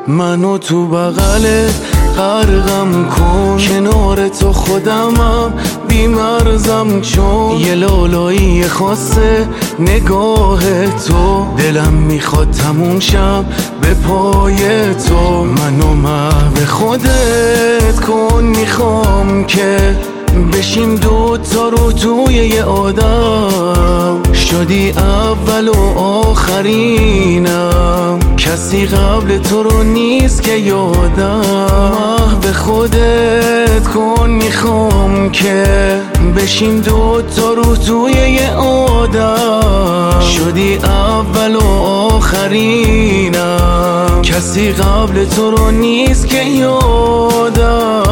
منو تو بغلت غرقم کن، کنار تو خودمم بیمرزم، چون یه لالایی خاصه نگاه تو، دلم میخواد تموم شم به پای تو. منو محو خودت کن، میخوام که بشیم دوتا رو توی یه آدم، شدی اول و آخرینم، کسی قبل تو رو نیست که یادم. محو خودت کن، میخوام که بشیم دوتا رو توی یه آدم، شدی اول و آخرینم، کسی قبل تو رو نیست که یادم.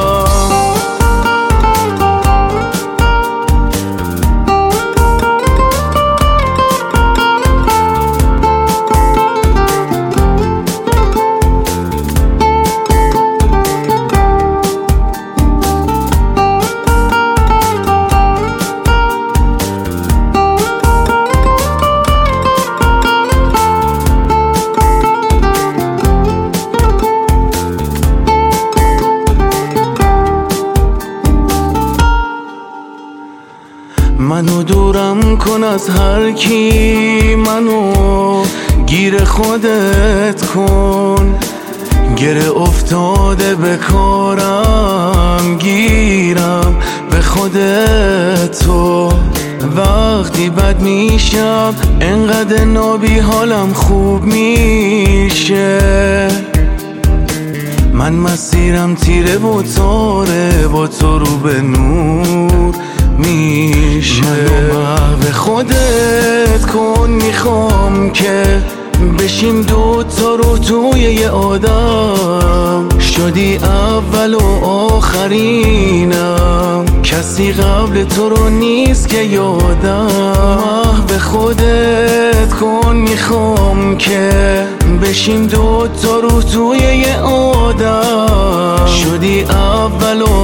منو دورم کن از هر کی، منو گیر خودت کن، گره افتاده به کارم، گیرم به خودت تو. وقتی بد میشم انقدر نابی حالم خوب میشه، من مسیرم تیره و تاره، با تو رو به نور میشه. منو محو خودت کن، میخوام که بشیم دوتا رو توی یه آدم، شدی اول و آخرینم، کسی قبل تو رو نیست که یادم. محو خودت کن، میخوام که بشیم دوتا رو توی یه آدم، شدی اول و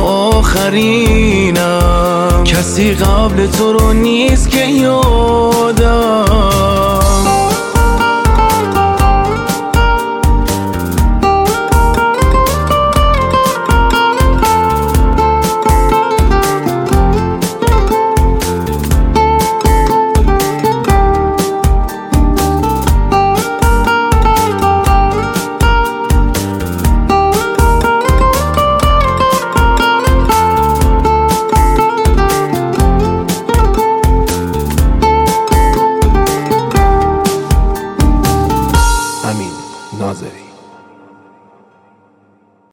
آخرینم، کسی قبل تو رو نیست که یادم.